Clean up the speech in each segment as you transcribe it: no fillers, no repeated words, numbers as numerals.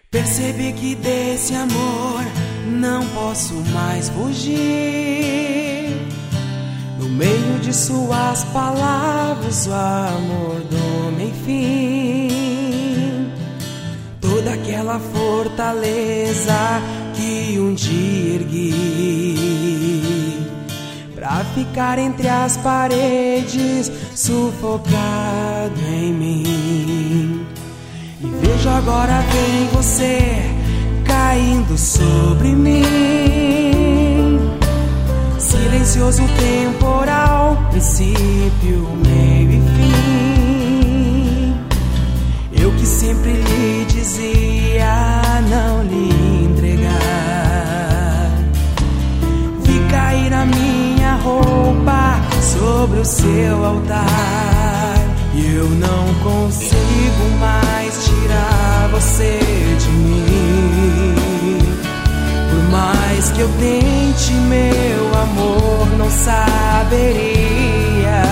Percebi que desse amor não posso mais fugir. No meio de suas palavras o amor doma enfim. Toda aquela fortaleza que um dia ergui pra ficar entre as paredes, sufocado em mim. E vejo agora vem você caindo sobre mim. Silencioso temporal, princípio, meio e fim. Eu que sempre lhe dizia não lhe entregar. Vi cair a minha roupa sobre o seu altar. E eu não consigo mais tirar você de mim. Por mais que eu tente, meu amor não saberia.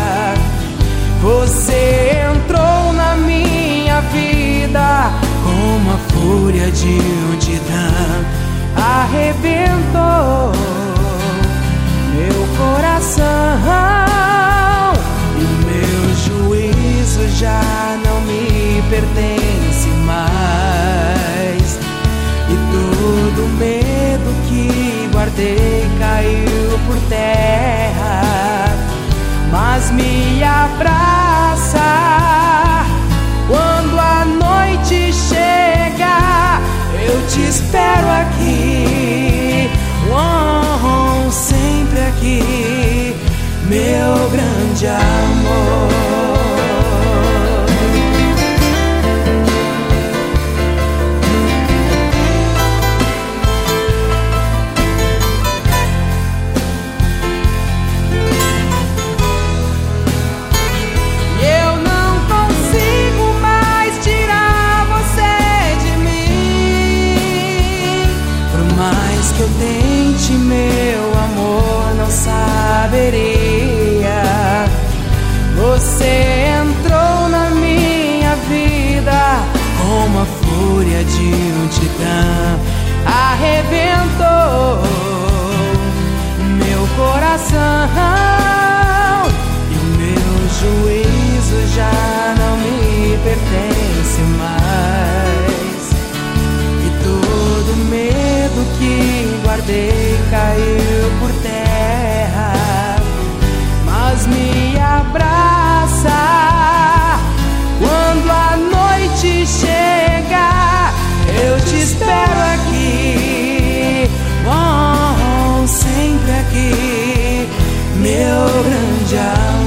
Você entrou na minha vida como a fúria de um titã. Arrebentou meu coração. Já não me pertence mais. E todo medo que guardei caiu por terra. Mas me abraça quando a noite chega. Eu te espero aqui, sempre aqui, meu grande amor. Que eu tente, meu amor não saberia. Você entrou na minha vida como a fúria de um titã. Arrebentou meu coração. E o meu juízo já não me pertence mais. E todo medo que guardei caiu por terra. Mas me abraça quando a noite chega. Eu te espero aqui, sempre aqui, meu grande amor.